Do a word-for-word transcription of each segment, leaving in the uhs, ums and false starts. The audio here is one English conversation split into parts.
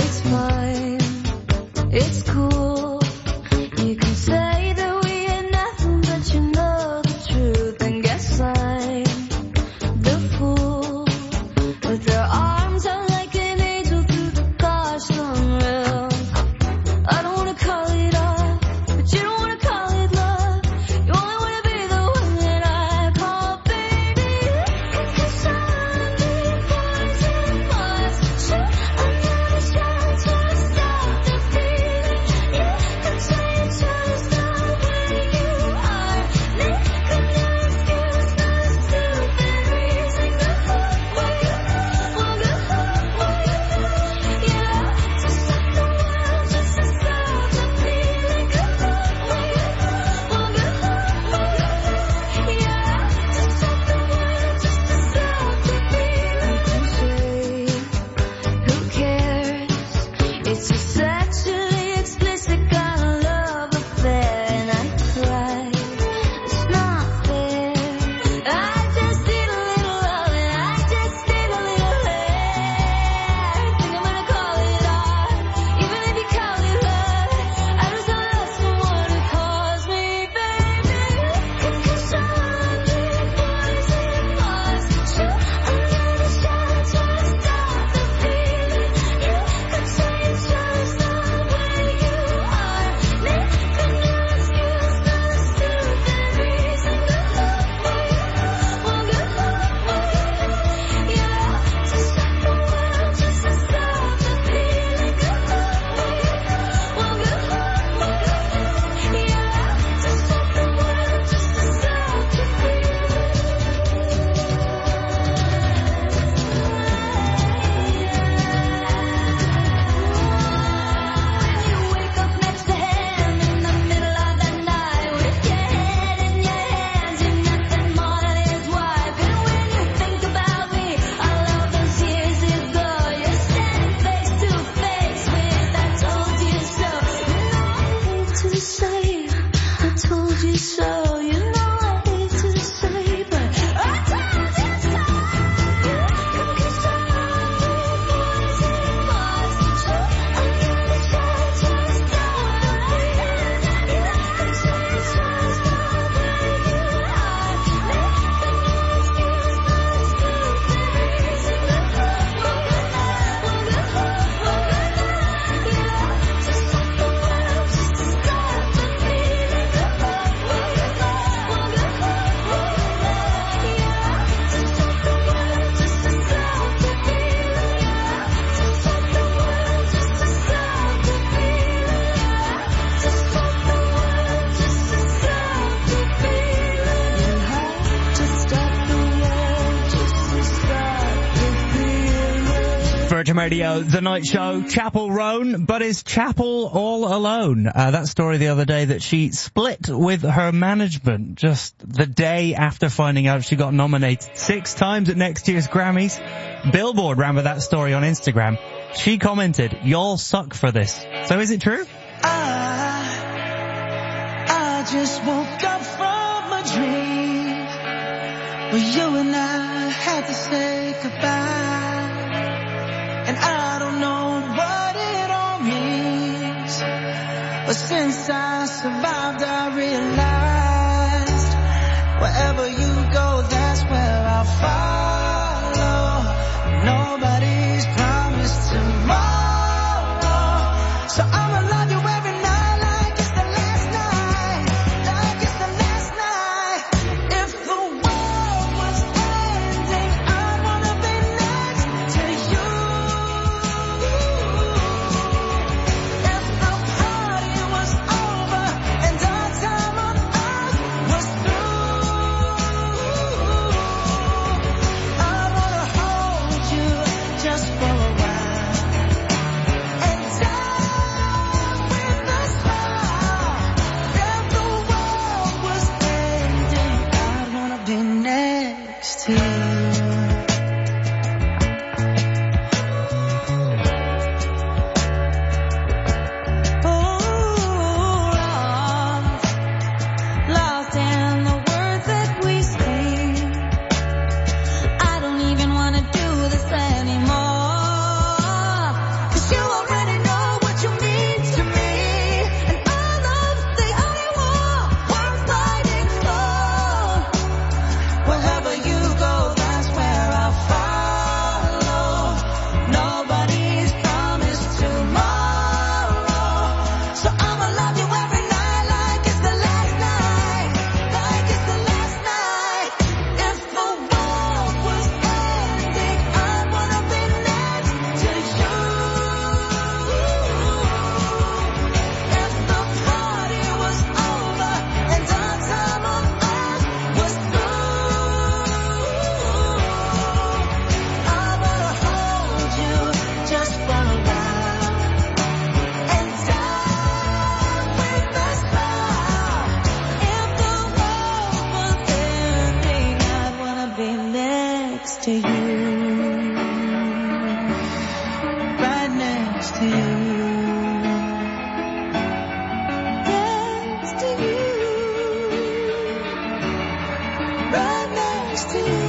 it's fine, it's cool. You can say that we ain't nothing, but you know the truth. And guess I'm the fool with their arms out like an angel through the gosh long room. I don't wanna call it off, but you don't wanna call it love. You only wanna be the one that I call baby. Cause I need poison bars. Sure, I'm not trying to stop the feeling. You can say you try to stop where you are. Make a new excuse, not a stupid reason. Go home where you want, go home where you yeah. To stop the world, just to stop the feeling. Go home where you want, go home where yeah. To stop the world, just to stop the feeling. Who cares? It's a sexually explicit kind of love affair, and I cry. It's not fair. I just need a little love, and I just need a little hair. Think I'm gonna call it art, even if you call it love. I just don't love someone who calls me baby. Cause I need poison bars. Sure, I'm not trying to stop the feeling. You could say you try to stop where you are. Make a new excuse, not a stupid reason. Go home where you want, go home where yeah. To stop the world, just to stop the feeling. Go home where you want, go home yeah. To stop the world, just to stop the feeling. When you wake up next to him in the middle of the night with your head in your hands, you're nothing more than his wife. And when you think about me, all of those years ago, you're standing face to face with I told you so. You know I hate to say I told you so. You know I hate to say, but I told you so. Cause I need poison bars. Sure, I'm gonna try to stop the feeling. You can say you try to stop where you are. Make a new excuse, not a stupid reason. Go home where you want, go home where yeah. To stop the world, just to stop the feeling. Go home where you want, go home where yeah. To stop the world, just to stop the feeling. To stop the world, just to stop the feeling. To stop the world, just to stop the feeling. You have to stop the world, just to stop the feeling. Virgin Radio, The Night Show, Chapel Roan, but is Chapel all alone? Uh, that story the other day that she split with her management just the day after finding out she got nominated six times at next year's Grammys. Billboard ran with that story on Instagram. She commented, "Y'all suck for this." So is it true? I, I just woke up from a dream where you and I had to say goodbye. And I don't know what it all means, but since I survived I realized wherever you go, that's where I'll follow. Nobody's promised tomorrow, so I'ma love you every night like it's the last night, like it's the last night. If the world was ending, I wanna be next to you. If the party was over and our time on to you. Next to you. Right next to you.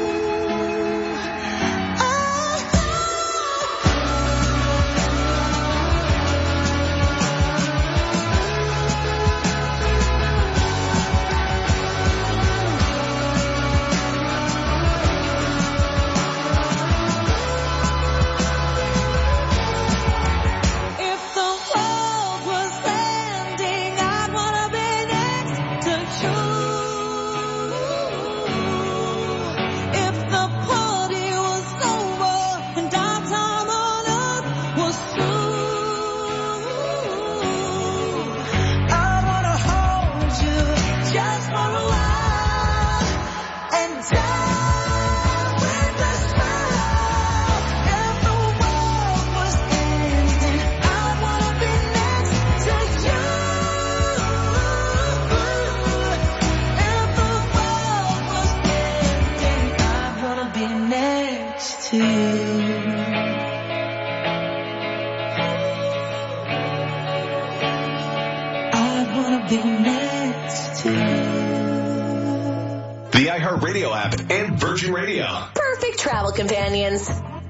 The iHeartRadio app and Virgin Radio. Perfect travel companions.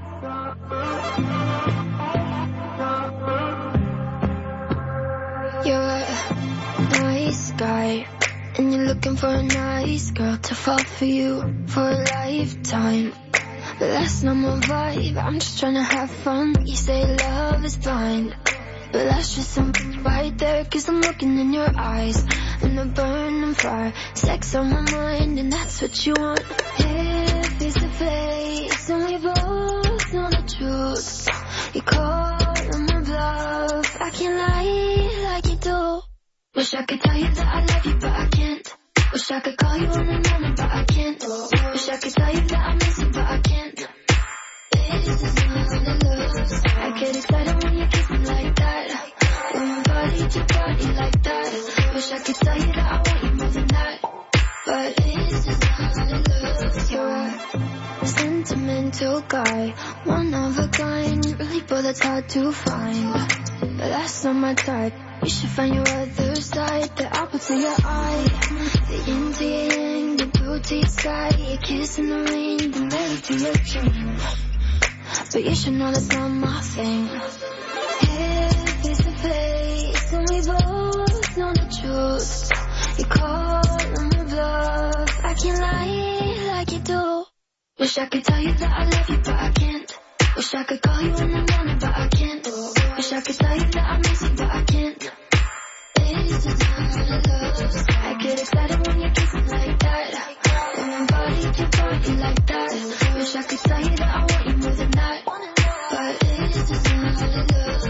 You're a nice guy, and you're looking for a nice girl to fall for you for a lifetime. But that's not my vibe, I'm just trying to have fun. You say love is blind, but that's just something right there, cause I'm looking in your eyes, and a burning fire, sex on my mind, and that's what you want. Here, face to face, and we both know the truth. You call on my bluff, I can't lie like you do. Wish I could tell you that I love you, but I can't. Wish I could call you in the morning, but I can't. Wish I could tell you that I miss you, but I can't. This is not love. I get excited when you kiss me like that. When my body to body like that. Wish I could tell you that I want you more than that. But this is not love. You're a sentimental guy, one of a kind, really, but that's hard to find. But that's not my type. You should find your other side, the apple to your eye, the yin to your yang, the blue to your sky, your kiss in the rain, the melody to your dream. But you should know that's not my thing. Here, face to face, and we both know the truth. You call on my bluff, I can't lie like you do. Wish I could tell you that I love you, but I can't. Wish I could call you in the morning, but I can't. Wish I could tell you that I miss you, but I can't. This is not love. I get excited when you kiss me like that. When my body to body like that. Wish I could tell you that I want you more than that. But this is not love.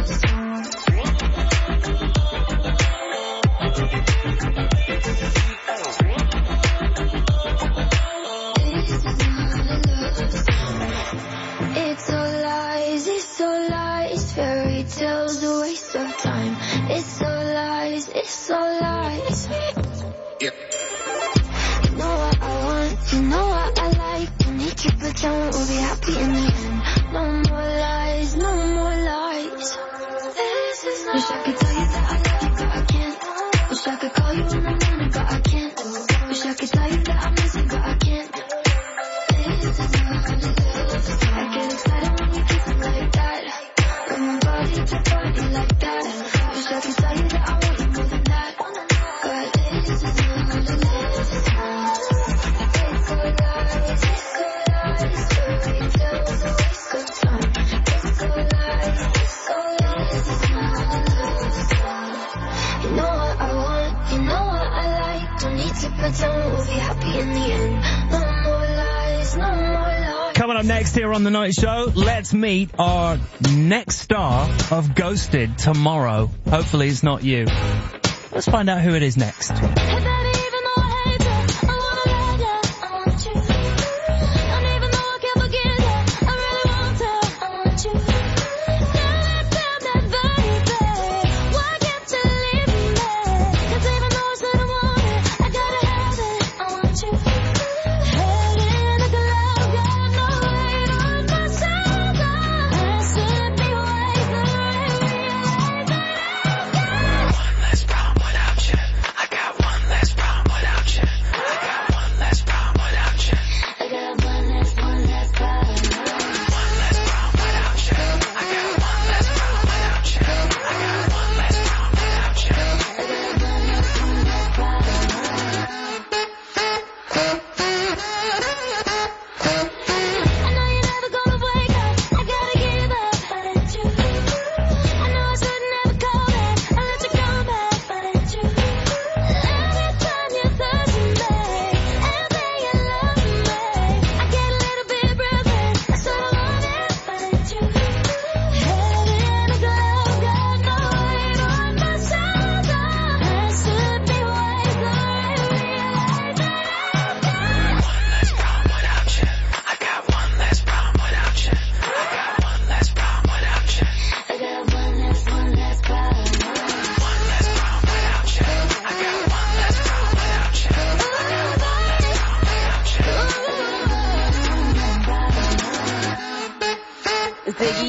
It's all lies, it's all lies, fairy tales, a waste of time. It's all lies, it's all lies. Yeah. You know what I want, you know what I like. Don't need to pretend we'll be happy in the end. No more lies, no more lies. This is not. Wish I could tell you that I love you, but I can't. Wish I could call you in the morning, but I can't. Wish I could tell you that I miss you, but I can't. This is not love. I get excited when you kiss me like that. When my body to body like that. Wish I could tell you that I want you more than that. But this is not love. It's all lies, it's all lies, fairy tales, a waste of time. It's all lies, it's all lies, it's not love. You know what I want, you know what I like. Don't need to pretend we'll be happy in the end. No more lies, no more lies. Coming up next here on The Night Show, let's meet our next star of Ghosted tomorrow. Hopefully it's not you. Let's find out who it is next. Hey baby, even though I hate you, I wanna let you, I want you. And even though I can't forget you, I really want to, I want you. Now let's have that baby, why can't you leave me? Cause even though I said I want it, I gotta have it, I want you. Head in the cloud, got no weight on my shoulders. I should be wasting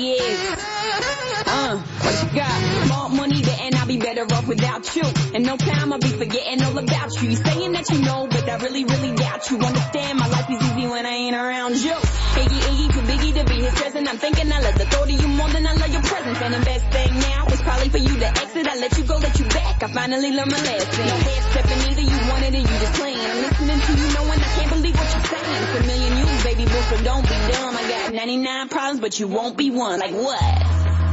is. Uh, what you got? More money there and I'll be better off without you. And no time I'll be forgetting all about you. You saying that you know, but I really, really doubt you. Understand my life is easy when I ain't around you. Iggy, Iggy, too biggie to be his present. I'm thinking I love the thought of you more than I love your presence. And the best thing now is probably for you to exit. I let you go, let you back. I finally learned my lesson. No head stepping either, you wanted it, you just playing. I'm listening to you knowing I can't believe what you're saying. It's a million you, baby boo, so don't be dumb. I got ninety-nine problems, but you won't be one. Like what?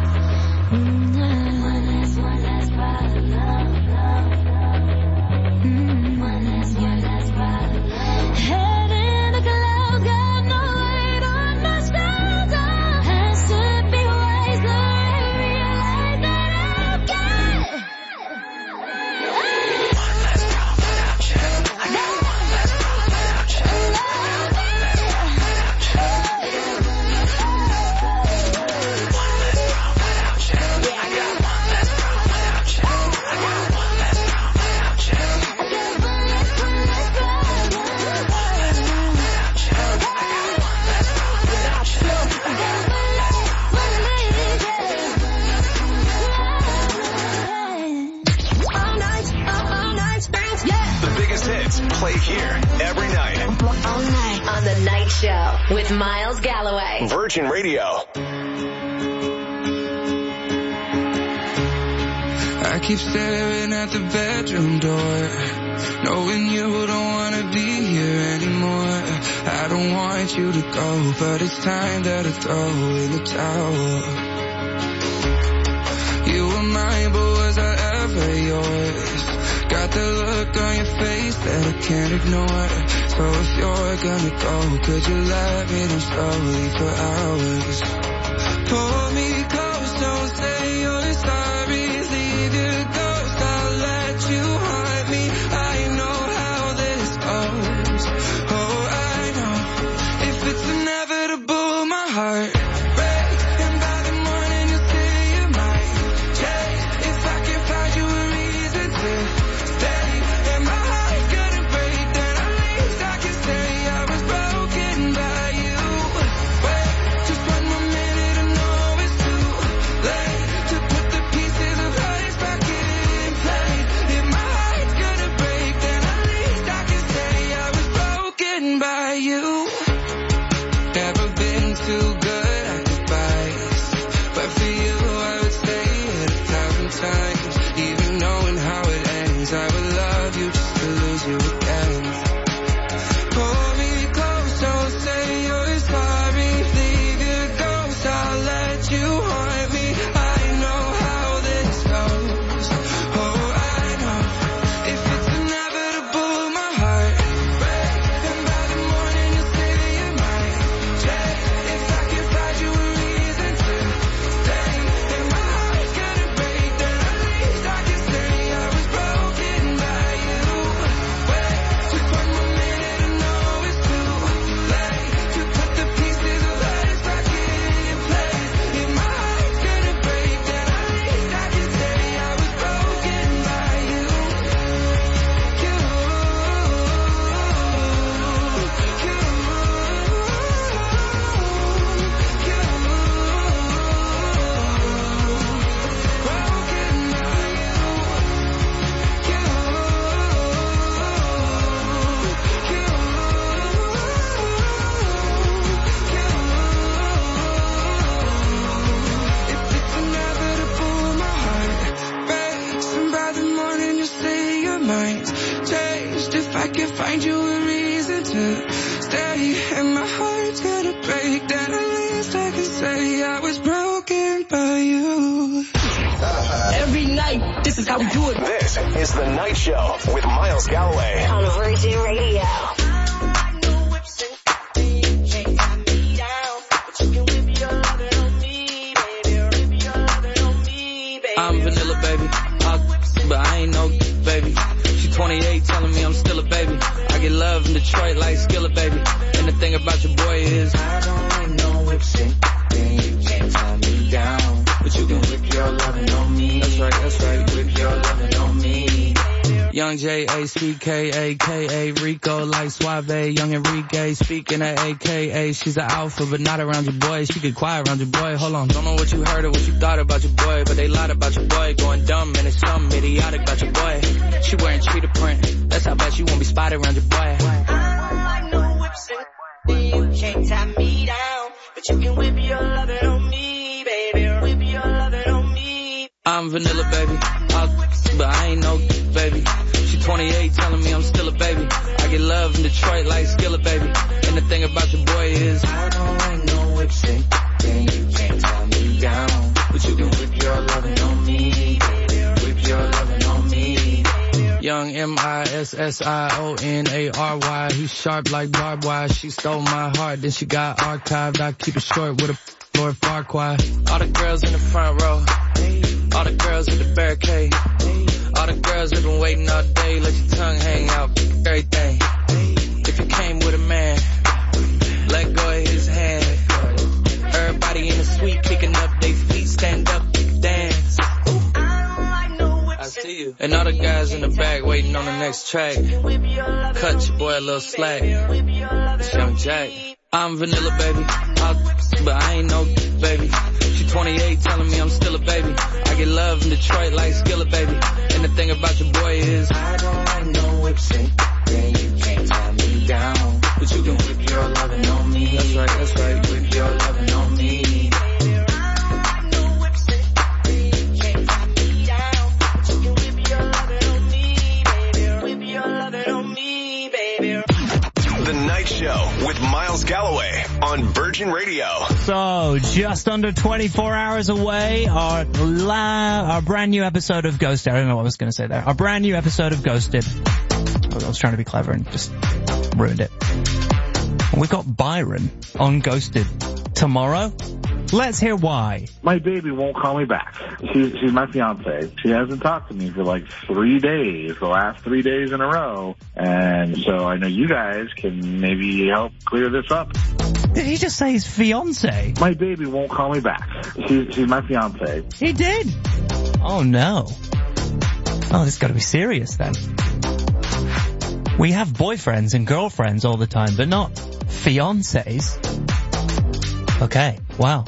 Play here every night. All night on The Night Show with Miles Galloway. Virgin Radio. I keep staring at the bedroom door, knowing you don't want to be here anymore. I don't want you to go, but it's time that I throw in the towel. You were mine, but was I ever yours? Got the look on your face that I can't ignore. So if you're gonna go, could you let me down slowly for hours? Pull me close, don't say you're sorry. Leave your ghost, I'll let you haunt me. I know how this goes. Oh, I know. If it's inevitable, my heart breaks, and by the morning you'll say you might change. If I can find you a reason to stay, and my heart's gonna break, then at least I can say I was broken by you. Wait, just one more minute, I know it's too late to put the pieces of us back in place. If my heart's gonna break, then at least I can say I was broken by you. Never been too good at goodbyes, but for you I would say it a thousand times. Even knowing how it ends, I would love you just to lose you again. Pull me close, don't say you're sorry. Leave your ghost, I'll let you haunt me. I know how this goes. Oh, I know. If it's inevitable, my heart breaks, and by the morning you'll say you might change. If I can find you a reason to stay, and my heart's gonna break, then at least I can say I was broken by you. Wait, just one more minute, I know it's too late to put the pieces of us back in place. If my heart's gonna break, then at least I can say I was broken by you. You, you, broken by If it's inevitable, my heart breaks, and by the morning you say your mind's changed. If I can find you a reason to stay, and my heart's gonna break, then at least I can say I was broken by you. Every night, this is how we do it. This is The Night Show with Miles Galloway. On Virgin Radio. I'm vanilla, baby. Uh, but I ain't no baby. She twenty-eight telling me I'm still a baby. I get love in Detroit like Skillet, baby. And the thing about your boy is I don't like no whips and then you can't tie me down. But you can whip your lovin' on me. That's right, that's right. Whip your lovin' on me. Young J A C K A K A Rico like Suave, young Enrique speaking at A K A. She's an alpha but not around your boy. She get quiet around your boy. Hold on, don't know what you heard or what you thought about your boy, but they lied about your boy. Going dumb and it's something idiotic about your boy. She wearing cheetah print. That's how bad she won't be spotted around your boy. I don't like no whips and you can't tie me down, but you can whip your lovin' on me, baby. Whip your lovin' on me. I'm vanilla, baby, I'll, but I ain't no baby. She twenty-eight telling me I'm still a baby. I get love in Detroit like Skillet, baby. And the thing about your boy is I don't like no whips and you can't tie me down, but you can whip your lovin' on me, baby. Whip your lovin' on me. Young M I S S I O N A R Y. He's sharp like barbed wire. She stole my heart, then she got archived. I keep it short with a Lord Farquaad. All the girls in the front row, all the girls at the barricade, all the girls have been waiting all day. Let your tongue hang out, everything. If you came with a man, let go of his hand. Everybody in the suite kicking up their feet, stand up, dance. I see you. And all the guys in the back waiting on the next track. Cut your boy a little slack. It's Young Jack. I'm vanilla, baby, I'll, but I ain't no baby. She twenty-eight telling me I'm still a baby. I get love in Detroit like Skillet, baby. And the thing about your boy is I don't like no whips and then you can't tie me down, but you can whip your lovin' on me. That's right, that's right, whip your lovin' on me. The Night Show with Miles Galloway on Virgin Radio. So, just under twenty-four hours away, our la- our brand new episode of Ghosted. I don't know what I was going to say there. Our brand new episode of Ghosted. I was trying to be clever and just ruined it. We've got Byron on Ghosted tomorrow. Let's hear why. My baby won't call me back. She's, she's my fiance. She hasn't talked to me for like three days, the last three days in a row. And so I know you guys can maybe help clear this up. Did he just say his fiance? My baby won't call me back. She's, she's my fiance. He did. Oh no. Oh, this has got to be serious then. We have boyfriends and girlfriends all the time, but not fiancés. Okay, wow.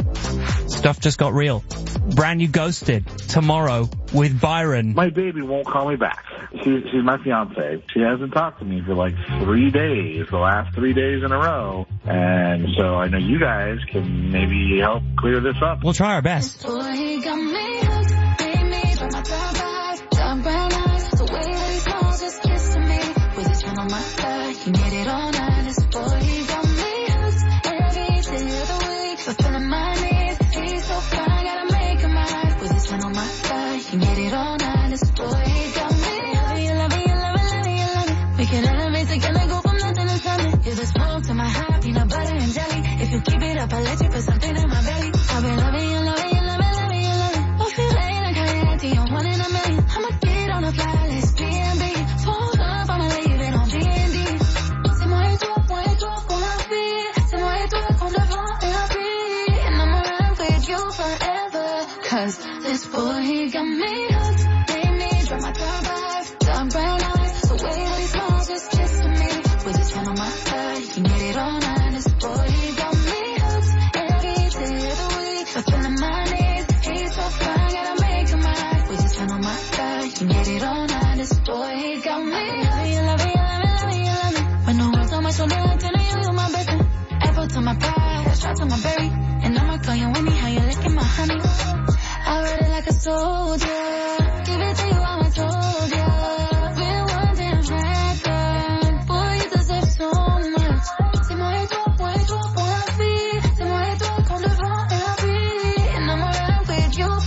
Stuff just got real. Brand new Ghosted tomorrow with Byron. My baby won't call me back. She's, she's my fiance. She hasn't talked to me for like three days, the last three days in a row. And so I know you guys can maybe help clear this up. We'll try our best. Boy, he got me hooked, made me drop my top five, dark brown eyes, the way that he smiles, just kissing me, with his hand on my thigh, he made it all night. This boy, he got me hooked, every day of the week, fulfilling my needs, he's so fine, gotta make him mine, with his hand on my thigh, he made it all night. This boy, he got me hooked, you love it, you love it, love it, you love it, we can elevate together, go from nothing to something, you're the smoke to my high, peanut butter and jelly, if you keep it up, I'll let you put something in my belly, I've been loving you, loving you, loving, loving you, loving, oh, feel like Coyote, I'm one in a million, I'ma get on a fly list, B and B, pulled up, I'ma leave it on D and D, c'est moi et toi, moi et toi pour la vie, c'est moi et toi qu'on devant et la vie, and I'ma ride with you forever, cause this boy, he got me hooked, made me drop my top five, dark brown eyes, the way that he smiles, just kissing me, with his hand on my thigh, he made it all night. This boy, he got me hooked, every day of the week, fulfilling my needs, he's so fine, gotta make him mine, with his hand on my thigh, he made it all night. This boy, he got me hooked, you love it, you love it, love it, you love it, when no words on my shoulder, I tell you, you're my best friend, apple to my pie, shot to my berry, and I'ma call you with me, how you licking my honey, I ride it like a soldier, give it to you, how I told ya, real one damn record, boy, you deserve so much, c'est moi et toi, moi et toi pour la vie, c'est moi et toi qu'on devant et la vie, and I'ma ride with you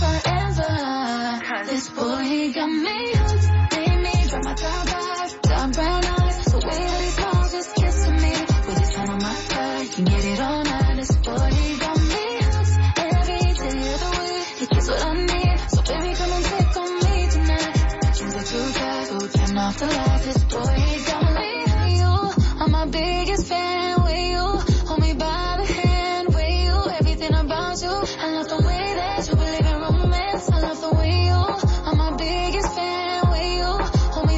forever, this boy, he got me hooked, made me drop my top five, dark brown eyes, the way that he smiles, just kissing me, with his hand on my thigh, he made it all night. This boy, he got me hooked, every day of the week, he gets what I need, so baby come and take on me tonight, the dreams are too tight, so turn off the lights. This boy, he got me, you are my biggest fan, with you, hold me by the hand, with you, everything about you, I love the way that you believe in romance, I love the way you are my biggest fan, with you, hold me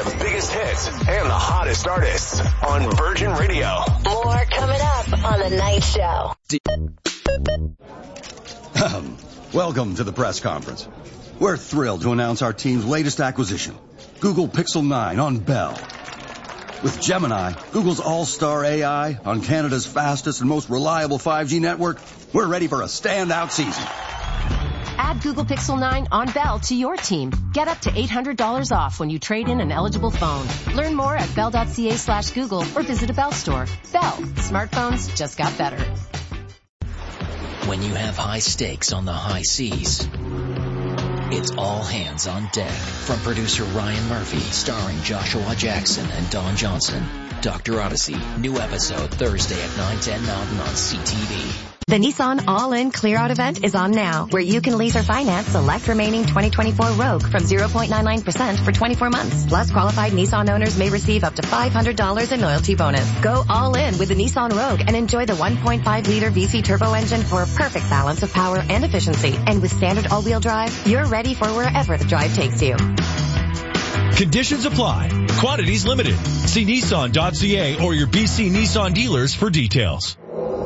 the biggest hits and the hottest artists on Virgin Radio. More coming up on The Night Show. Welcome to the press conference. We're thrilled to announce our team's latest acquisition, Google Pixel nine on Bell. With Gemini, Google's all-star A I, on Canada's fastest and most reliable five G network, we're ready for a standout season. Add Google Pixel nine on Bell to your team. Get up to eight hundred dollars off when you trade in an eligible phone. Learn more at bell.ca slash Google or visit a Bell store. Bell. Smartphones just got better. When you have high stakes on the high seas, it's all hands on deck. From producer Ryan Murphy, starring Joshua Jackson and Don Johnson. Doctor Odyssey, new episode Thursday at nine ten Mountain on C T V. The Nissan All-In Clear-Out event is on now, where you can lease or finance select remaining twenty twenty-four Rogue from zero point nine nine percent for twenty-four months. Plus, qualified Nissan owners may receive up to five hundred dollars in loyalty bonus. Go all in with the Nissan Rogue and enjoy the one point five liter V C turbo engine for a perfect balance of power and efficiency. And with standard all-wheel drive, you're ready for wherever the drive takes you. Conditions apply. Quantities limited. See Nissan dot C A or your B C Nissan dealers for details.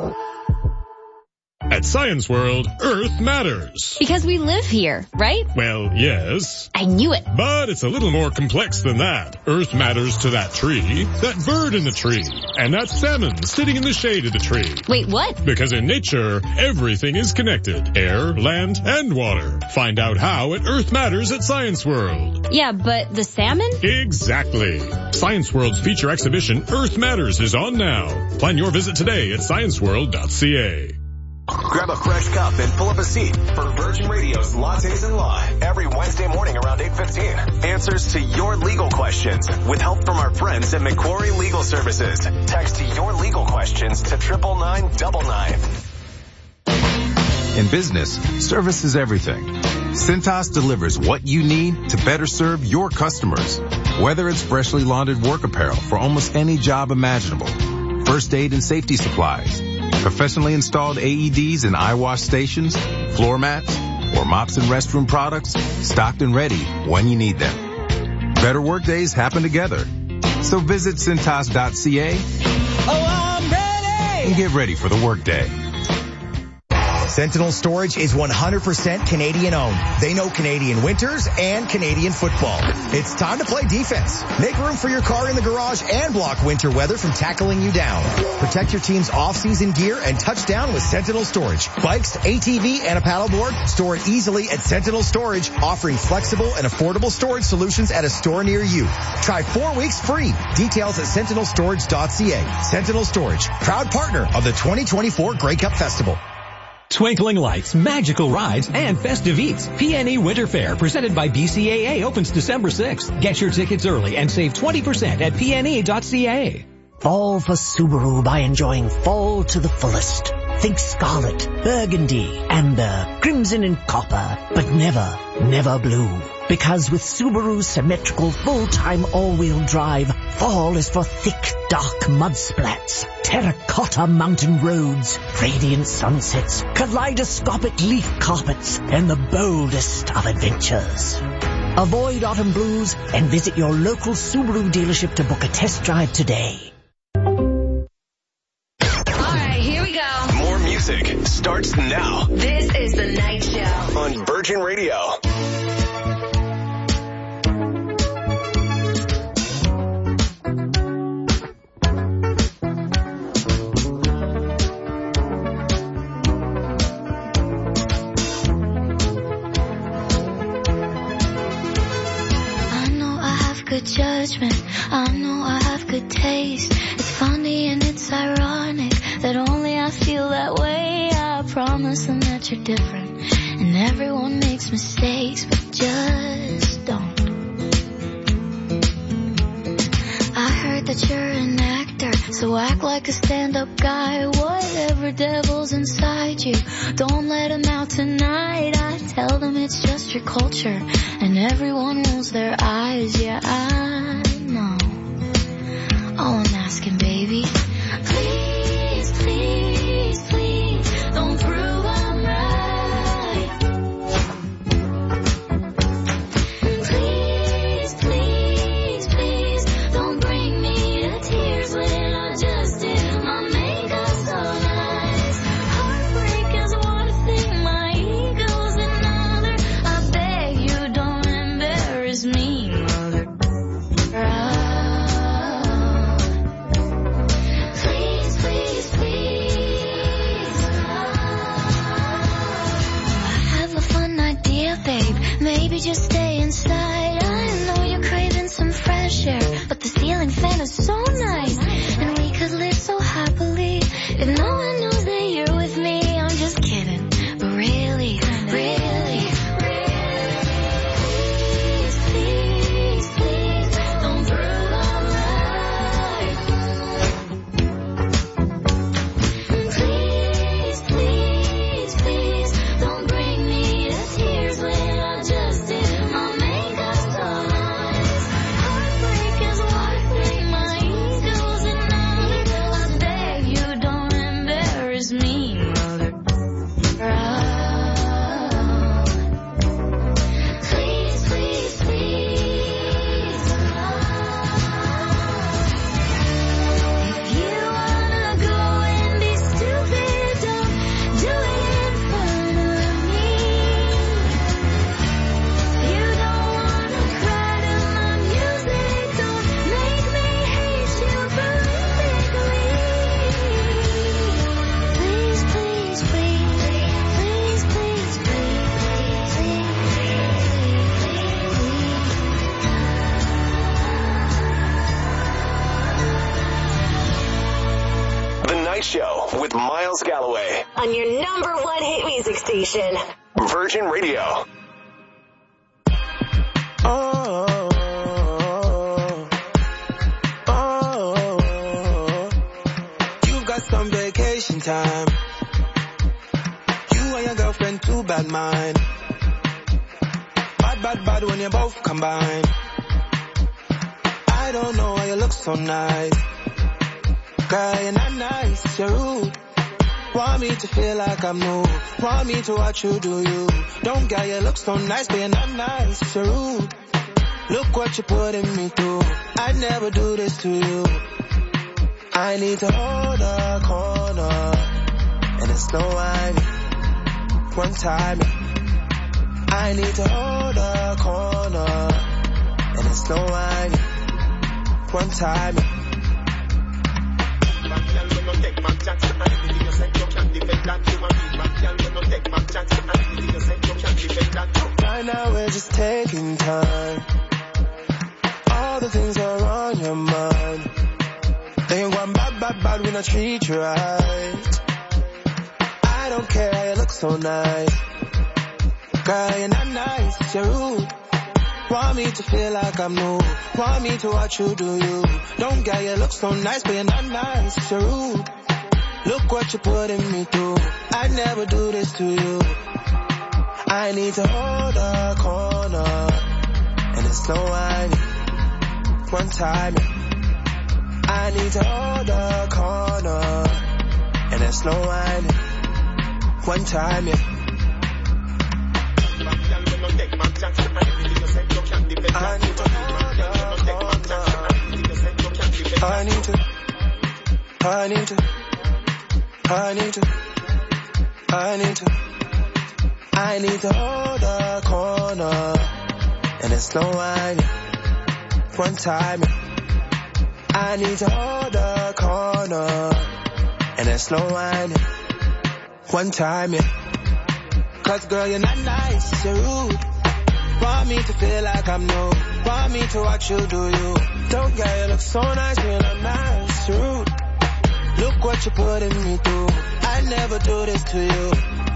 At Science World, Earth matters. Because we live here, right? Well, yes. I knew it. But it's a little more complex than that. Earth matters to that tree, that bird in the tree, and that salmon sitting in the shade of the tree. Wait, what? Because in nature, everything is connected. Air, land, and water. Find out how at Earth Matters at Science World. Yeah, but the salmon? Exactly. Science World's feature exhibition, Earth Matters, is on now. Plan your visit today at science world dot c a. Grab a fresh cup and pull up a seat for Virgin Radio's Lattes and Law every Wednesday morning around eight fifteen. Answers to your legal questions with help from our friends at Macquarie Legal Services. Text your legal questions to triple nine double nine. In business, service is everything. Cintas delivers what you need to better serve your customers. Whether it's freshly laundered work apparel for almost any job imaginable, first aid and safety supplies, professionally installed A E Ds and eye wash stations, floor mats, or mops and restroom products, stocked and ready when you need them. Better work days happen together. So visit cintas dot c a Oh, I'm ready! and get ready for the workday. Sentinel Storage is one hundred percent Canadian owned. They know Canadian winters and Canadian football. It's time to play defense. Make room for your car in the garage and block winter weather from tackling you down. Protect your team's off-season gear and touch down with Sentinel Storage. Bikes, A T V, and a paddleboard, store it easily at Sentinel Storage, offering flexible and affordable storage solutions at a store near you. Try four weeks free. Details at sentinel storage dot c a. Sentinel Storage, proud partner of the twenty twenty-four Grey Cup Festival. Twinkling lights, magical rides, and festive eats. P and E Winter Fair, presented by B C A A, opens December sixth. Get your tickets early and save twenty percent at p n e dot c a. Fall for Subaru by enjoying fall to the fullest. Think scarlet, burgundy, amber, crimson and copper, but never, never blue. Because with Subaru's symmetrical full-time all-wheel drive, fall is for thick, dark mud splats, terracotta mountain roads, radiant sunsets, kaleidoscopic leaf carpets, and the boldest of adventures. Avoid autumn blues and visit your local Subaru dealership to book a test drive today. More music starts now. This is The Night Show on Virgin Radio. Good judgment, I know I have good taste. It's funny and it's ironic that only I feel that way. I promise them that you're different, and everyone makes mistakes, but just don't. I heard that you're an actor, so act like a stand-up guy. Whatever devil's inside you, don't let him out tonight. I tell them it's just your culture, and everyone rolls their eyes. Yeah, I know. All I'm asking, baby, please, please, please, don't prove I'm right. Please, please, please, and fun is so nice. And we could live so happily if no one knows that you're with me. I'm just kidding, but really, really. Please, please, please, don't throw our life. Please, please, please, don't bring me to tears when I just did my makeup twice. Heartbreak is what made my eagles and I beg you don't embarrass me, mother. Please, please, please. If you wanna go and be stupid, don't do it in front of me. You don't wanna cry to my music, don't make me hate you perfectly. Please, please, please, please, please, please, please. The Night Show with Miles Galloway. On your number one hit music station. Virgin Radio. Oh, oh, oh, you've got some vacation time. You and your girlfriend, too bad mind. Bad, bad, bad when you both combine. I don't know why you look so nice. Girl, you're not nice, you're rude. Want me to feel like I'm new. Want me to watch you do you. Don't get you look so nice, but you're not nice, you're rude. Look what you're putting me through. I'd never do this to you. I need to hold a corner, and it's no whining. One time, I need to hold a corner, and it's no whining. One time. Right now we're just taking time. All the things are on your mind. They ain't going bad, bad, bad when I treat you right. I don't care how you look so nice. Girl, you're not nice, you're rude. Want me to feel like I'm new. Want me to watch you do you. Don't get you look so nice, but you're not nice, you're rude. Look what you're putting me through. I'd never do this to you. I need to hold a corner, and it's no whining. One time, I need to hold a corner, and it's no whining. One time, yeah. I need to hold a corner. I need to, I need to, I need to, I need to, I need to hold a corner, and it's no whining. One time, I need to hold a corner, and it's no whining. One time, yeah. Cause girl, you're not nice, you're rude. Want me to feel like I'm new. Want me to watch you do you. Don't get you look so nice, but you're not nice, you're rude. Look what you're putting me through. I'd never do this to you.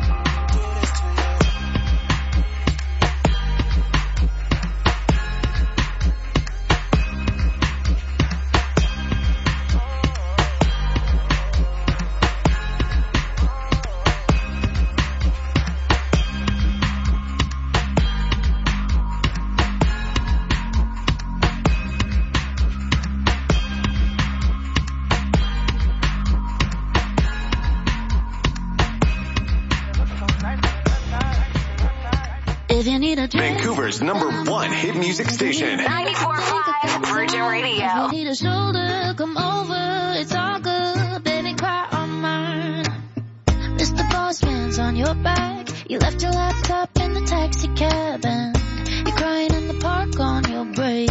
If you need a drink, Vancouver's number one hit music station. ninety-four point five Virgin Radio. if you need a shoulder, come over. It's all good, baby, cry on mine. Mister Boss Man's on your back. You left your laptop in the taxi cab and you're crying in the park on your break.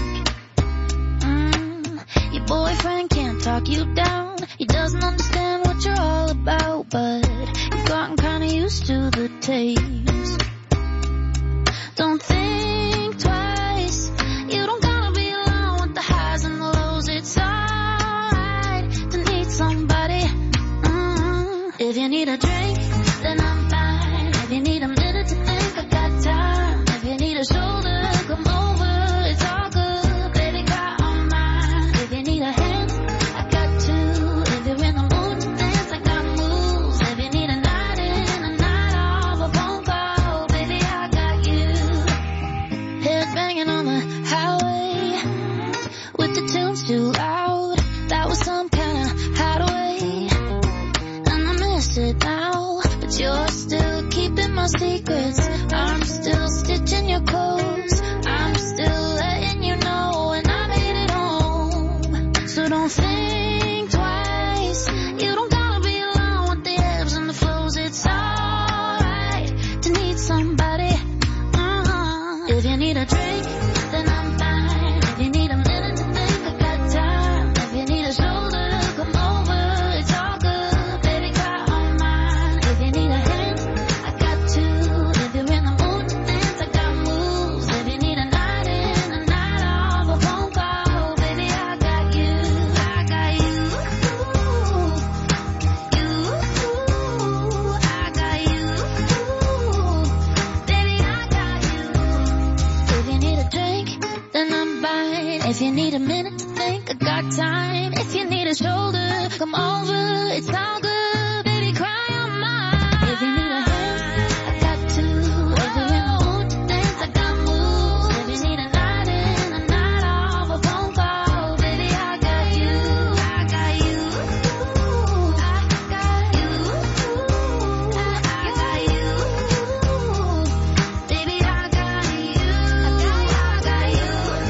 Mm, your boyfriend can't talk you down. He doesn't understand what you're all about, but you've gotten kinda used to the taste. Don't think twice. You don't gotta be alone with the highs and the lows. you need a drink, then I'm fine. If you need a minute to think, I got time. If you need a shoulder, come over, it's all good. Baby, cry on mine. If you need a hand, I got two. If you're in the mood to dance, I got moves. If you need a night in, a night off, a phone call, baby, I got you. Head banging on the highway with the tunes too loud. That was some kind of hideaway, and I miss it now. But you're still keeping my secrets. I'm still stitching your clothes. I'm still letting you know when I made it home. So don't think twice. You don't gotta be alone with the ebbs and the flows. It's alright to need somebody. Uh-huh. If you need a drink, then I'm fine. If you need a minute to think, I got time. If you need a shoulder, come over, it's all good. Baby, cry on mine. If you need a hand, I got two. If you're in the mood to dance, I got moves. If you need a night in, a night off, a phone call, baby, I got you. I got you. You. I got you. Baby, I got you. If you need a drink, then I'm fine. If you need a minute to think, I got time. If you need a shoulder, come over, it's all good. Baby, cry on mine. If you need a hand, I got two. If you're in the mood to dance, I got moves. If you need a night in, a night off, a phone call, baby, I got you. I got you. I got you. I got you. Baby, I got you. I got you.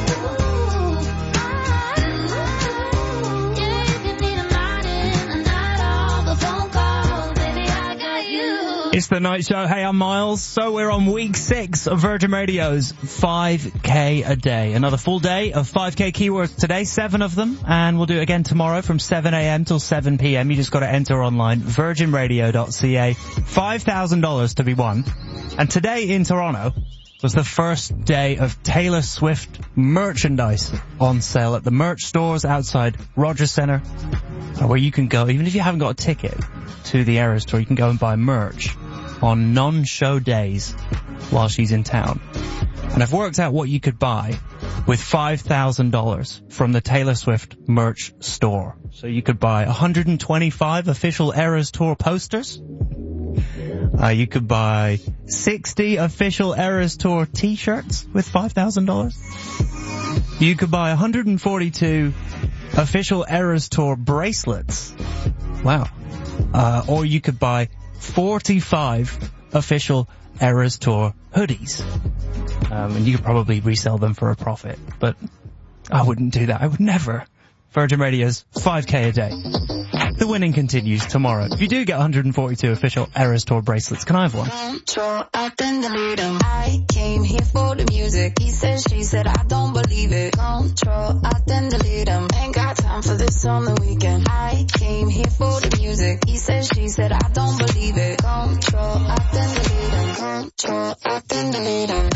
Yeah, if you need a night in, a night off, a phone call, baby, I got you. It's the Night Show. Hey, I'm Miles. So we're on week six of Virgin Radio's five K a day. Another full day of five K keywords today, seven of them, and we'll do it again tomorrow from seven a.m. till seven p.m. You just got to enter online, virgin radio dot c a. five thousand dollars to be won. And today in Toronto was the first day of Taylor Swift merchandise on sale at the merch stores outside Rogers Centre, uh, where you can go, even if you haven't got a ticket to the Eras Tour, you can go and buy merch on non-show days while she's in town. And I've worked out what you could buy with five thousand dollars from the Taylor Swift merch store. So you could buy one hundred twenty-five official Eras Tour posters. Uh, you could buy sixty official Eras Tour t-shirts with five thousand dollars. You could buy one hundred forty-two official Eras Tour bracelets. Wow. Uh, or you could buy forty-five official Eras Tour hoodies. Um, and you could probably resell them for a profit, but I wouldn't do that. I would never. Virgin Radio's five K a day. The winning continues tomorrow. If you do get one hundred forty-two official Eras Tour bracelets, can I have one? Control, I then delete him. I came here for the music. He said, she said, I don't believe it. Control, I then delete him. Ain't got time for this on the weekend. I came here for the music. He said, she said, I don't believe it. Control, I then delete him. Control, I then delete him.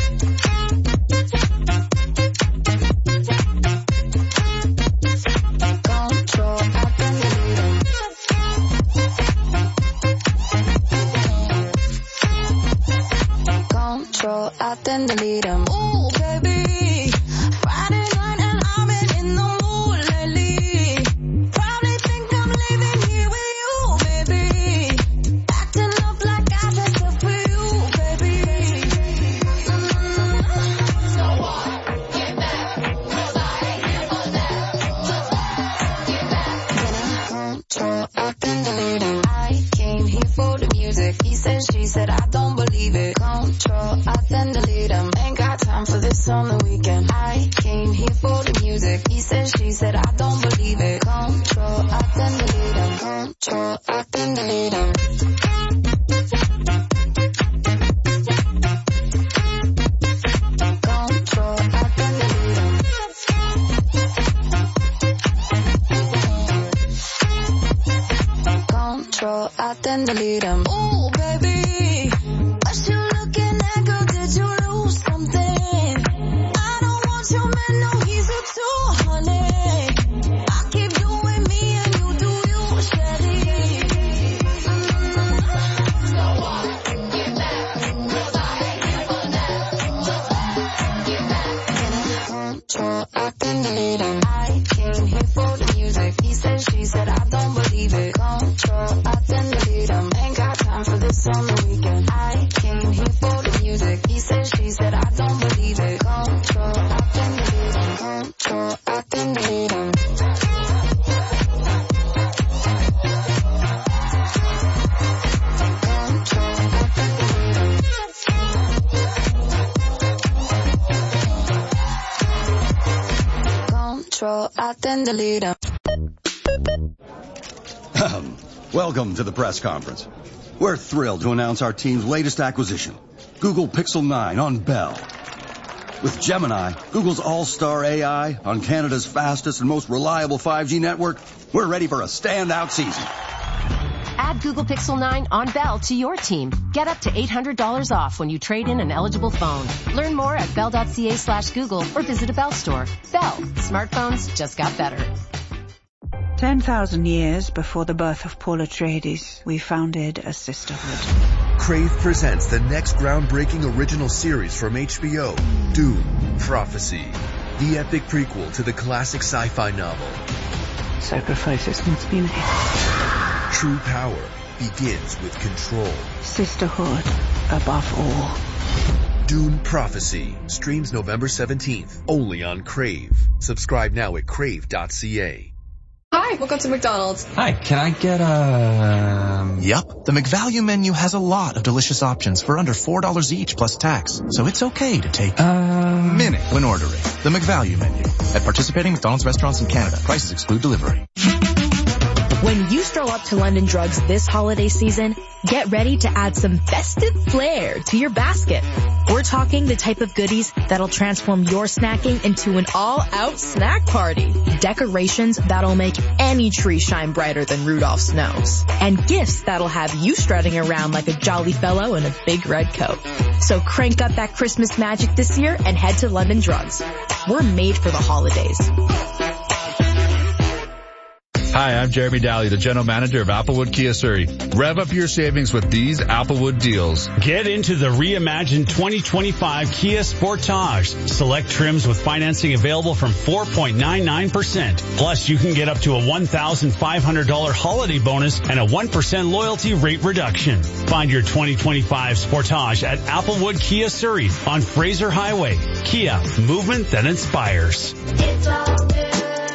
Control, I then delete them. Ooh, baby, Friday night and I've been in the mood lately. Probably think I'm leaving here with you, baby. Acting up like I dressed up for you, baby. Mm-hmm. So what? Get back, 'cause I ain't here for that. Get back, get back. Control, I then delete them. I came here for the music. He said, she said, I don't believe it. Control, I then delete him. Ain't got time for this on the weekend. I came here for the music. He said, she said, I don't believe it. Control, I then delete him. Control, I then delete him. Control, I then delete him. Control, I then delete him. Ooh, baby, what you looking at, girl? Did you lose something? I don't want your man, no, he's a two hundred. I keep doing me and you do you, Shelly. Mm-hmm. said, she said, I don't believe it. Control, I then delete him. Ain't got time for this on the weekend. I came here for the music. He said, she said, I don't believe it. Control, I then delete him. Control, I then delete him. I then delete him. Welcome to the press conference. We're thrilled to announce our team's latest acquisition, Google Pixel nine on Bell. With Gemini, Google's all-star A I on Canada's fastest and most reliable five G network, we're ready for a standout season. Add Google Pixel nine on Bell to your team. Get up to eight hundred dollars off when you trade in an eligible phone. Learn more at bell.ca slash Google or visit a Bell store. Bell. Smartphones just got better. ten thousand years before the birth of Paul Atreides, we founded a sisterhood. Crave presents the next groundbreaking original series from H B O, Dune, Prophecy, the epic prequel to the classic sci-fi novel. Sacrifices must be made. True power begins with control. Sisterhood above all. Dune Prophecy streams November seventeenth, only on Crave. Subscribe now at crave dot c a. Hi, welcome to McDonald's. Hi, can I get a... Yep, the McValue menu has a lot of delicious options for under four dollars each plus tax. So it's okay to take a minute when ordering. The McValue menu. At participating McDonald's restaurants in Canada. Prices exclude delivery. When you stroll up to London Drugs this holiday season, get ready to add some festive flair to your basket. We're talking the type of goodies that'll transform your snacking into an all-out snack party. Decorations that'll make any tree shine brighter than Rudolph's nose. And gifts that'll have you strutting around like a jolly fellow in a big red coat. So crank up that Christmas magic this year and head to London Drugs. We're made for the holidays. Hi, I'm Jeremy Daly, the General Manager of Applewood Kia Surrey. Rev up your savings with these Applewood deals. Get into the reimagined twenty twenty-five Kia Sportage. Select trims with financing available from four point nine nine percent. Plus, you can get up to a one thousand five hundred dollars holiday bonus and a one percent loyalty rate reduction. Find your twenty twenty-five Sportage at Applewood Kia Surrey on Fraser Highway. Kia, movement that inspires. It's all good.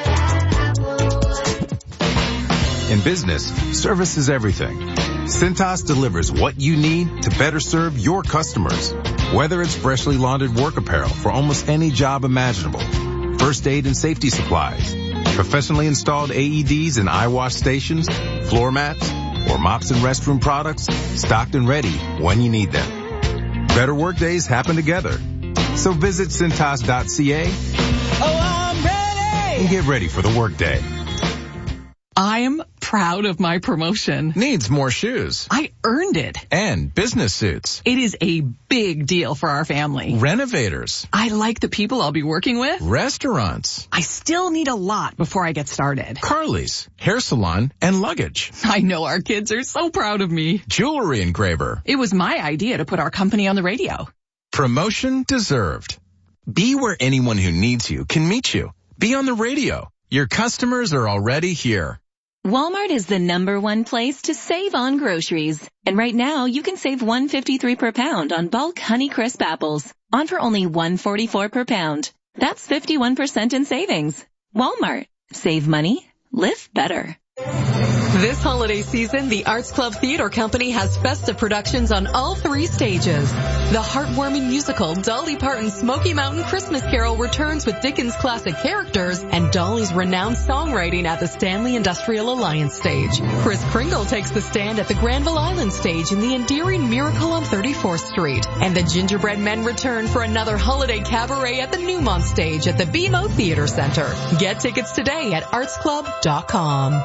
In business, service is everything. Cintas delivers what you need to better serve your customers. Whether it's freshly laundered work apparel for almost any job imaginable, first aid and safety supplies, professionally installed A E Ds and eye wash stations, floor mats, or mops and restroom products, stocked and ready when you need them. Better work days happen together. So visit cintas dot c a Oh, I'm ready! and get ready for the workday. I'm proud of my promotion. Needs more shoes. I earned it. And business suits. It is a big deal for our family. Renovators. I like the people I'll be working with. Restaurants. I still need a lot before I get started. Carly's. Hair salon and luggage. I know our kids are so proud of me. Jewelry engraver. It was my idea to put our company on the radio. Promotion deserved. Be where anyone who needs you can meet you. Be on the radio. Your customers are already here. Walmart is the number one place to save on groceries. And right now, you can save one dollar and fifty-three cents per pound on bulk Honeycrisp apples. On for only one dollar and forty-four cents per pound. That's fifty-one percent in savings. Walmart. Save money. Live better. This holiday season, the Arts Club Theater Company has festive productions on all three stages. The heartwarming musical Dolly Parton's Smoky Mountain Christmas Carol returns with Dickens' classic characters and Dolly's renowned songwriting at the Stanley Industrial Alliance stage. Kris Kringle takes the stand at the Granville Island stage in the endearing Miracle on thirty-fourth Street. And the Gingerbread Men return for another holiday cabaret at the Newmont stage at the B M O Theater Center. Get tickets today at arts club dot com.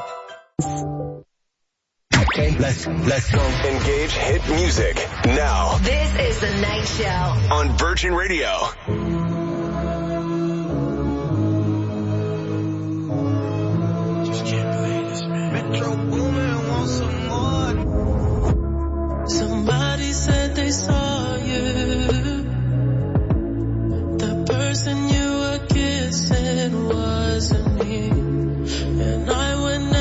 Okay, let's let's go. Engage hit music now. This is the Night Show on Virgin Radio. Just can't play this, man. Metro Boomin wants some more. Somebody said they saw you. The person you were kissing wasn't me, and I would never.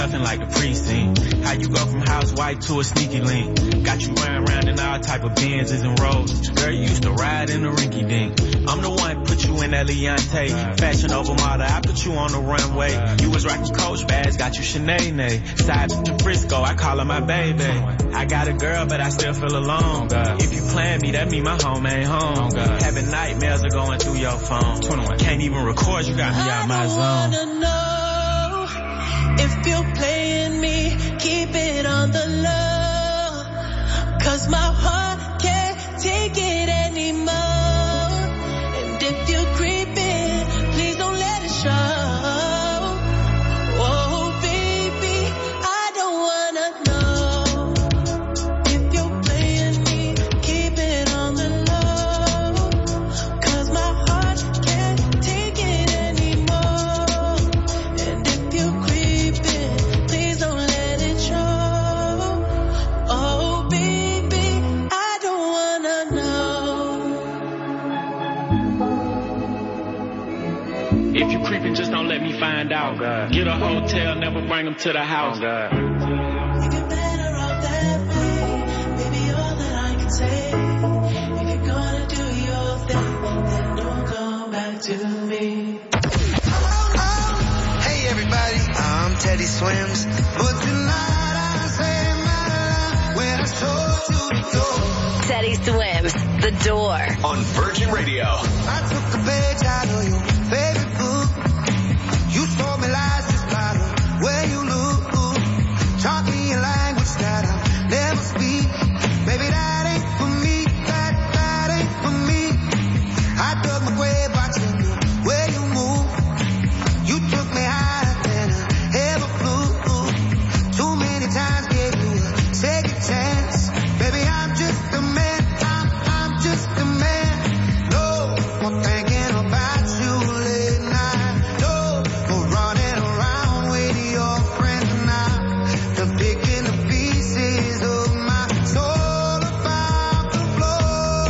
nothing like the precinct. How you go from housewife to a sneaky link. Got you running around in all type of Benzes and Rolls. Girl, you used to ride in the rinky dink. I'm the one put you in that Leontay. Fashion over model, I put you on the runway. You was rocking Coach bags, got you Sinead. Side to Frisco, I call her my baby. I got a girl, but I still feel alone. If you plan me, that mean my home ain't home. Having nightmares are going through your phone. Can't even record, you got me out my zone. I wanna know if you're playing me, keep it on the low. Cause my heart can't take it anymore. And if you're creeping, please don't let it show. Oh baby, I don't wanna know if you're playing me, keep it on the low. Cause my heart can't take it anymore. And if you're creeping, please don't let it show. Oh baby, I don't wanna know. If you creeping, just don't let me find out. Get a hotel, never bring them to the house. You get better off that way. Baby, all that I can say. If you're gonna do your thing, then don't come back to me. Hey everybody, I'm Teddy Swims. But tonight I say my life when I told you the door. Teddy Swims, The Door. On Virgin Radio. I took the page out of your favorite book. You told me lies just by the way you look. Taught me a language that I'll never speak. Baby, that ain't for me. That, that ain't for me. I dug my grave watching the way you move. You took me higher than I ever flew. Too many times gave you a second chance. Baby, I'm just a man. I'm, I'm just a man. No more thinking about you late night. No more running around with your friends now. The picking the pieces of my soul about the floor.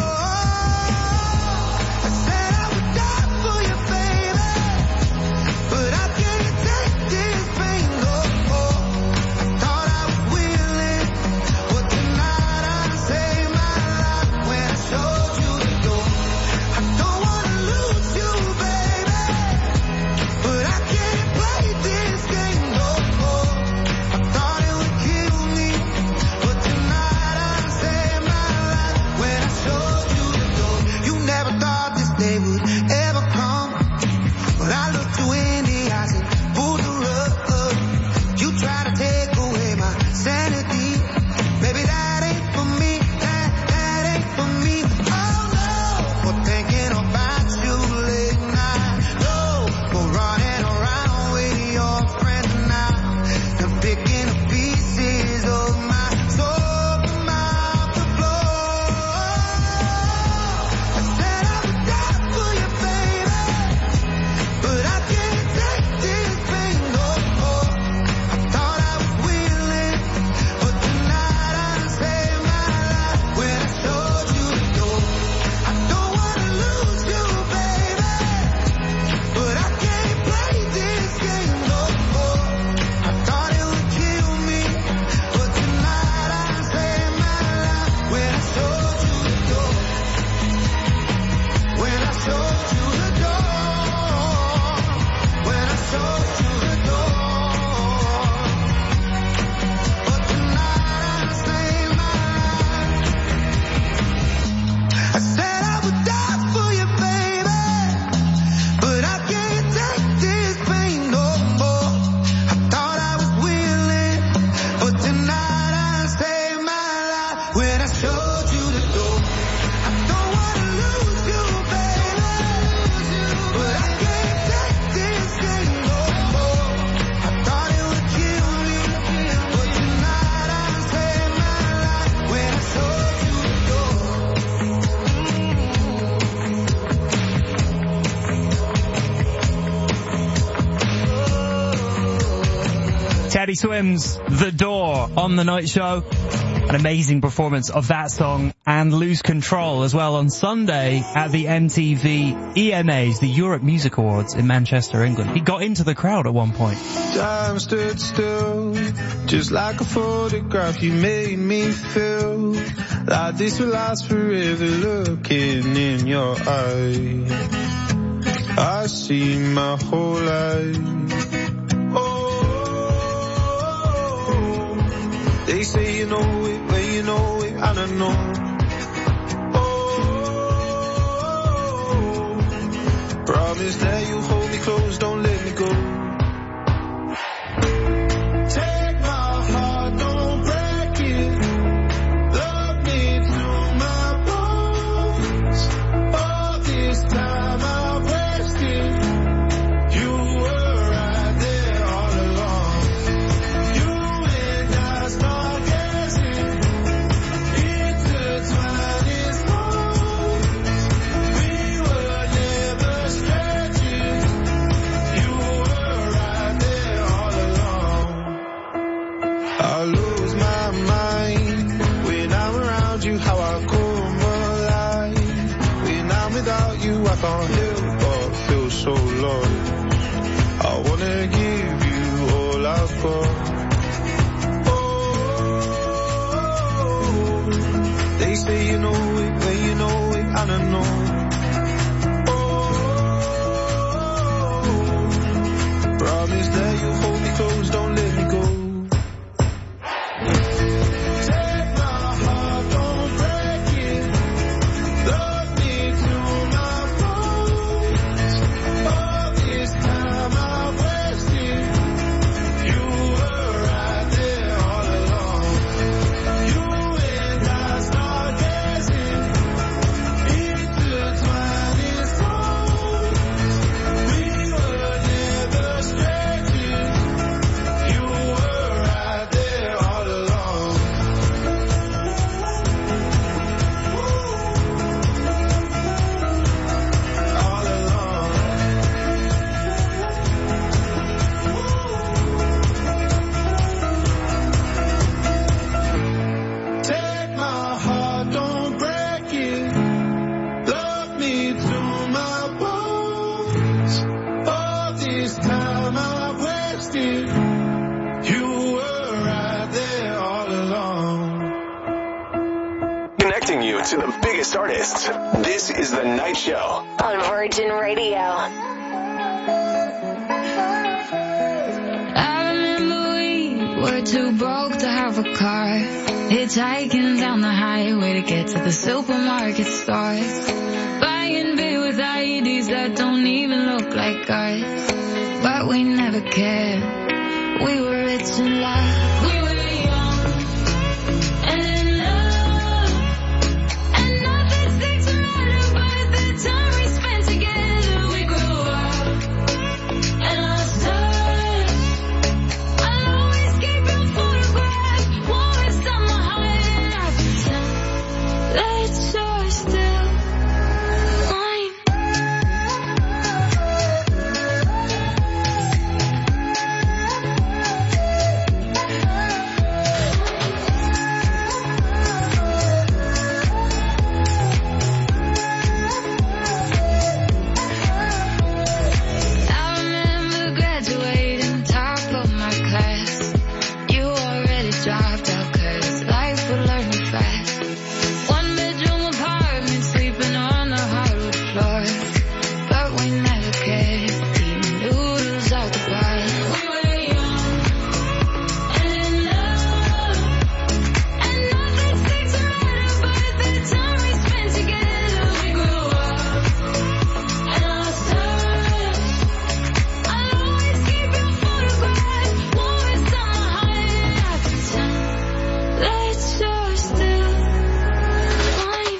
I said I would die for you, baby, but I can't take this pain no more. I thought I was willing, but tonight I saved my life when I showed you the door. I don't wanna lose you, baby, but I can't play this game no more. I thought it would kill me, but tonight I saved my life when I showed you the door. You never thought this day would ever come, but I looked you in the eyes and pulled the rug. You tried to take away my sanity. Baby, that ain't for me. That, that ain't for me. Oh no, for thinking about you late night. No, for running around with your friends now. They're picking the pieces of my soul from out the floor. I said I would die for you, baby, but I can't take this pain no more. I thought I was willing, but tonight I saved my life when I showed you the door. I don't wanna lose you, baby, but I can't play this game no more. I thought it would kill me, but tonight I saved my life when I showed you the door. When I showed you the door. When I showed you the door. But tonight I saved my life. I said I would die for you, baby, but I can't take this pain no more. I thought I was willing, but tonight I saved my life when I showed you the door. I don't wanna lose you, baby, but I can't take this game no more. I thought it would kill me, but tonight I saved my life when I showed you the door. Teddy Swims, The Door, on The Night Show. An amazing performance of that song and Lose Control as well on Sunday at the M T V E M As, the Europe Music Awards in Manchester, England. He got into the crowd at one point. Time stood still, just like a photograph. You made me feel like this will last forever. Looking in your eyes, I see my whole life. They say you know it, but you know it, I don't know. Oh, promise that you hold me close, don't let me go. Take my heart, don't break it. Love me to my bones. All this time I wasted. You were right there all along. You and I start guessing. Intertwined in songs. We were never strangers. You were right there all along. I lose my mind when I'm around you. How I come alive when I'm without you. I can't help but feel so lost. I wanna give you all I've got. Oh, they say you know it, but you know it, I don't know. Oh, promise that you hold me close, don't let me go. Take my heart, don't break it. Love me to my bones. All this time I wasted. You were right there all along. You and I start guessing. Intertwined in songs. We were never strangers. You were right there all along. All along. Take my heart, don't break it. Love me to my bones. All this time I wasted. You were right there all along. Connecting you to the biggest artists. This is The Night Show. On Virgin Radio. I remember we were too broke to have a car. Hitchhiking down the highway to get to the supermarket stores. Buying beer with I E Ds that don't even look like us. But we never cared. We were rich in love. We were young and in love. And nothing sticks forever but the time we spent together. We grew up and lost touch. I'll always keep your photograph warmest on my heart. Let's show still mine. I remember graduating top of my class. You already dropped out 'cause life would learn you fast. One bedroom apartment, sleeping on the hardwood floor. But we never cared. Eating noodles out the bar. We were young and in love. And nothing sticks forever but the time we spent together. We grew up and lost touch. I'll always keep your photograph warmest on my heart. Let's show still mine.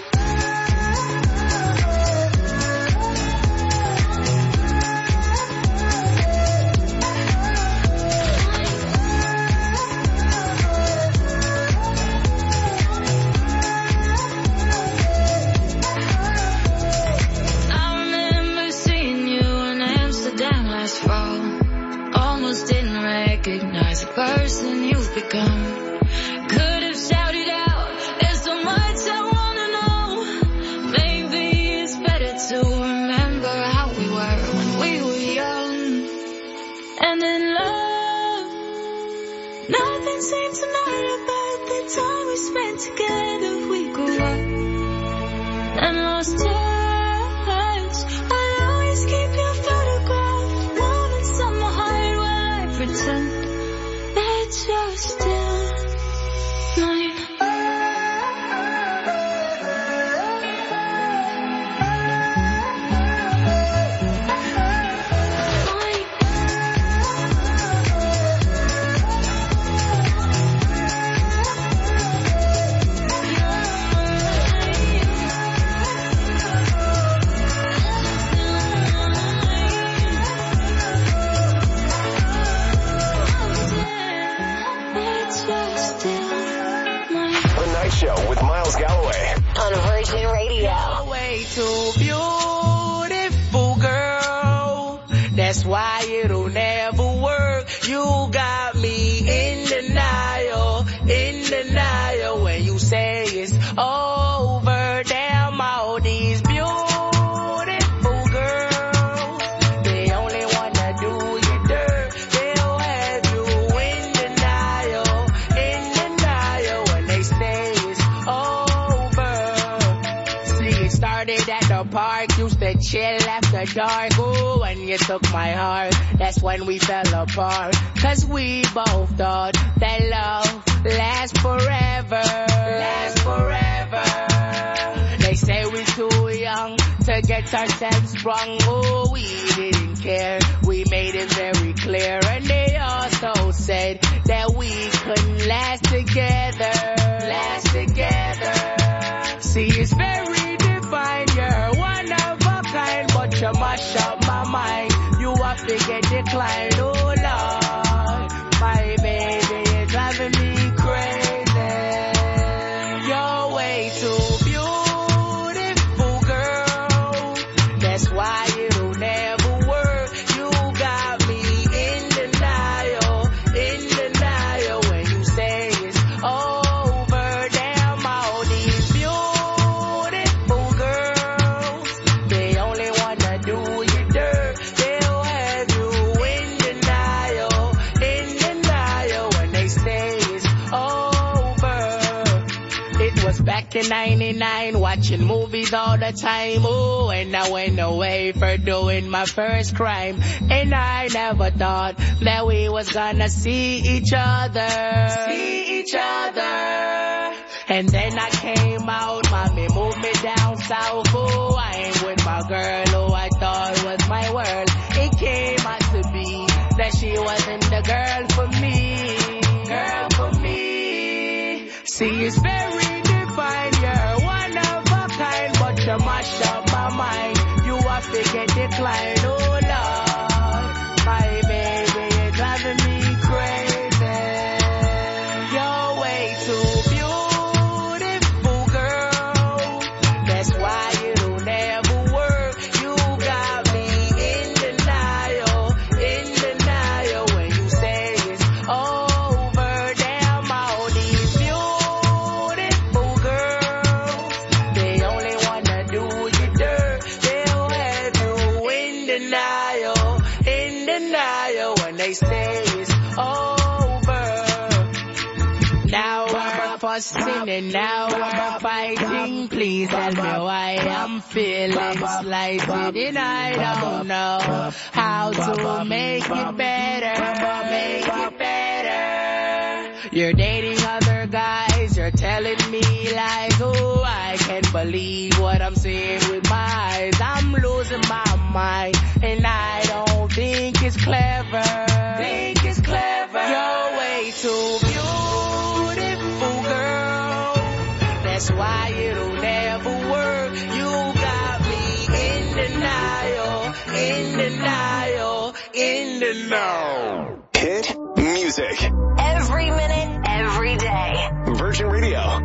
I remember seeing you in Amsterdam last fall. Almost didn't recognize the person you've become. Could have shouted out together we grew up and lost touch. I'll always keep your photograph, moments on my heart while I pretend that you're still mine. Show with Miles Galloway on Virgin Radio. You're way too beautiful, girl. That's why it'll never work. You got me in denial, in denial when you say it's over. Damn, all these beautiful girls, they only wanna do you dirt. They'll have you in denial, in denial when they say started at the park, used to chill after dark. Ooh, when you took my heart, that's when we fell apart. Cause we both thought that love lasts forever, lasts forever. They say we're too young to get ourselves sprung. Oh, we didn't care, we made it very clear. And they also said that we couldn't last together, last together. See, it's very you're one of a kind, but you mash up my mind. You have to get declined, oh Lord. My baby is driving me crazy. You're way too beautiful, girl. That's why it'll never work. You got me in denial, in denial when you say it's over. Damn, all these beautiful girls, they only wanna do you dirt. They'll have you in denial, in denial when they say it's over. It was back in ninety-nine, watching movies all the time. Ooh, and I went away for doing my first crime. And I never thought that we was gonna see each other, see each other. And then I came out, mommy moved me down south. Oh, I ain't with my girl who I thought was my world. It came out to be that she wasn't the girl for me, girl for me. See, it's very divine, you're one of a kind, but you mash up my mind. You have to get declined, oh Lord. My baby, you're driving me crazy. You're way too beautiful, girl. That's why it'll never work. You got me in denial, in denial when you say it's over. Damn, all these beautiful girls, they only wanna do you dirt. They'll have you in denial, in denial when they say it's over. Now we're fussing and now we're fighting. Please tell me why I'm feeling slighted and I don't know how to make it better, make it better. You're dating other guys, you're telling me lies. Oh, I can't believe what I'm seeing with my eyes. I'm losing my mind and I don't think it's clever, think it's clever. You're way too beautiful, girl. That's why it'll never work. You got me in denial, in denial, in denial. Hit music. Every minute, every day. Virgin Radio.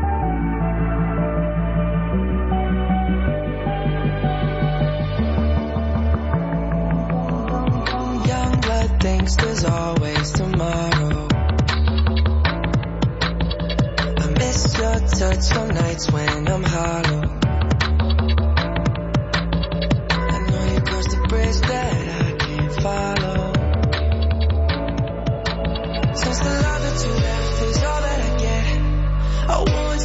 Young blood thinks there's always tomorrow. I miss your touch on nights when I'm hollow. I know you crossed the bridge that I can't follow. Since the love that you left is all that I get, I want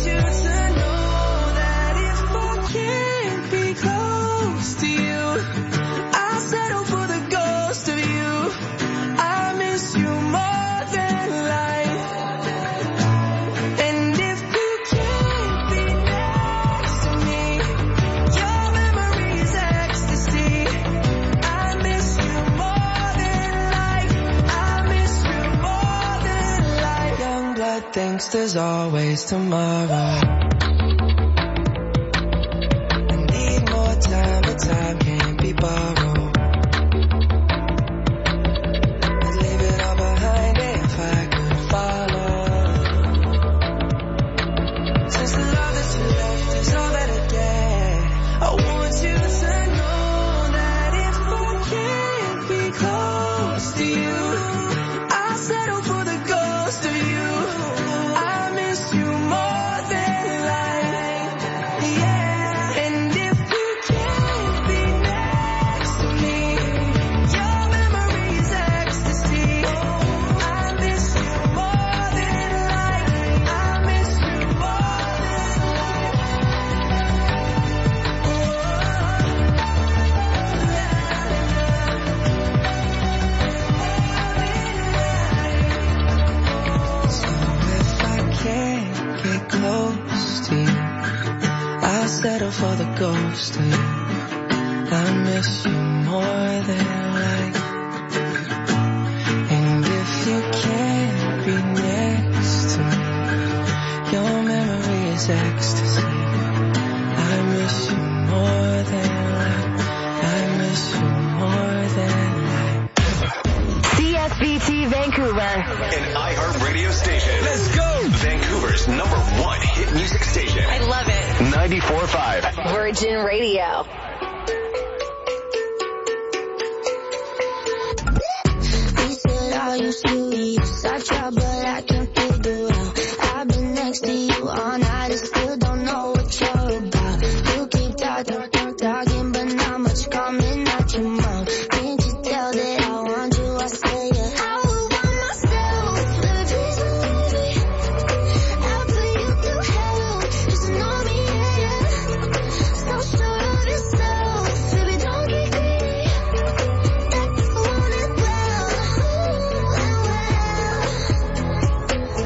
thinks there's always tomorrow. I need more time, but time can't be borrowed. I'd leave it all behind if I could follow. Since the love that you left is all that I get, I want you to know that if I can't be close to you, I'll settle for the ghost of you. I miss you more than life, yeah. And if you can't be next to me, your memory's ecstasy. I miss you more than life. I miss you more than So if I can't get close to you, I'll settle for the ghost of you. I miss you more than life. And if you can't be next to me, your memory is ecstasy. I miss you more than life. I miss you more than life. C S B T Vancouver. An iHeart radio station. Let's go! Vancouver's number one hit music station. I love it. ninety-four point five. Virgin Radio. You said all you sweet. I try, but I can't figure out. I've been next to you all night and still don't know what you're about. You keep talking.